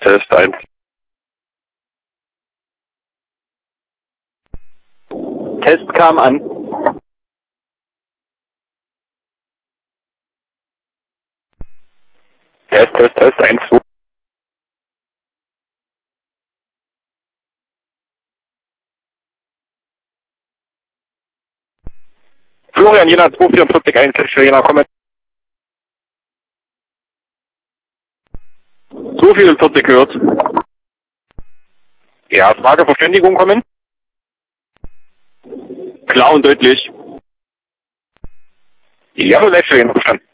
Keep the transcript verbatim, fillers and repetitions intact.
Test eins. Test kam an. Test, Test, Test, eins, zwei. Florian, Jena zwei vier vier eins, Jena, kommen. zwei vier vier gehört. Ja, Frage, Verständigung kommen. Klar und deutlich. Ja, vielleicht schon verstanden.